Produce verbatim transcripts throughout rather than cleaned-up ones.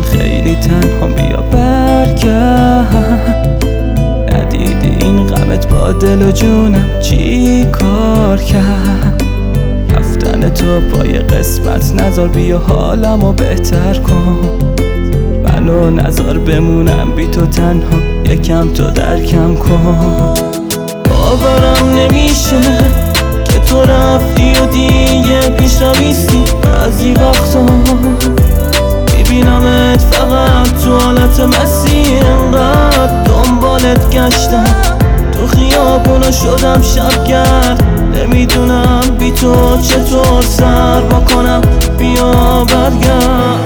من خیلی تنها، بیا برگرد. ندیدی این غمت با دل و جونم چی کار کرد؟ رفتن تو پای قسمت نذار، بیا حالمو بهتر کن. منو نذار بمونم بی تو تنها، یکم تو درکم کن. باورم نمیشه که تو رفتی و دیگه پیش رو نیستی. بعضی وقتا میبینمت فقط تو حالت مسیر، انقدر دنبالت گشتم تو خیابونو شدم شبگرد. نمیدونم بی تو چطور سر بکنم، بیا برگرد.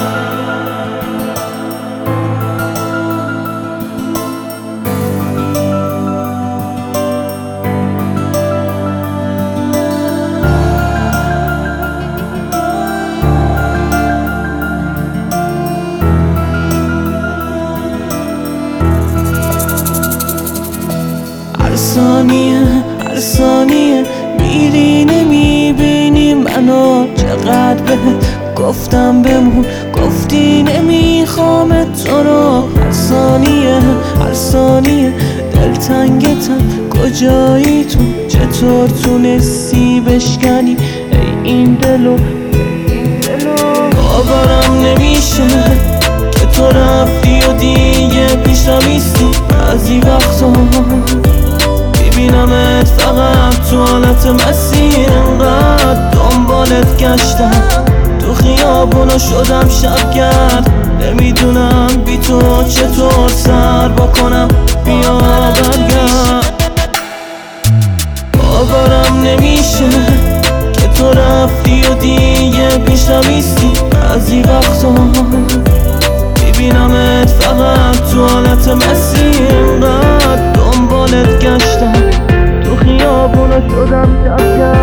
هر ثانیه هر ثانیه میری نمیبینی منو، چقدر بهت گفتم بمون گفتی نمیخوام تو رو. هر ثانیه هر ثانیه دلتنگتم، کجایی تو؟ چطور تونستی بشکنی ای این دلو؟ باورم نمیشه که تو رفتی و دیگه پیش رو نیستی. بعضی وقتا میبینمت فقط تو حالت مسیر، انقدر دنبالت گشتم تو خیابونو شدم شبگرد. نمیدونم بی تو چطور سر بکنم، بیا برگرد. باورم نمیشه که تو رفتی و دیگه پیش رو نیستی. بعضی وقتا میبینمت فقط تو حالت مسیر، انقدر دنبالت گشتم تو خیابونو شدم شبگرد.